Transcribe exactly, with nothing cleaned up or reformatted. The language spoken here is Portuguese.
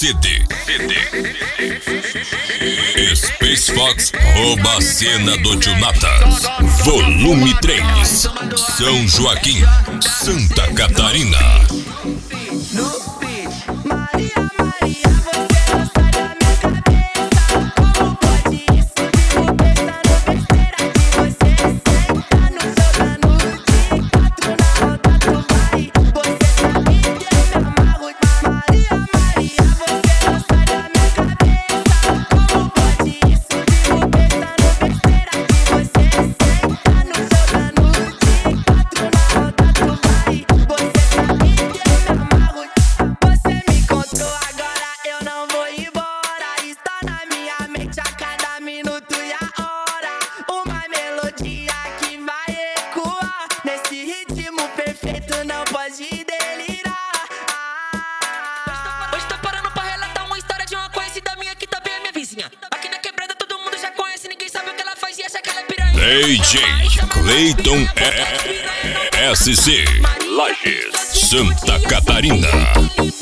C D. Space Fox rouba a cena do Tio Natas. Volume três. São Joaquim, Santa Catarina. D J Clayton S C Lages, Santa Catarina.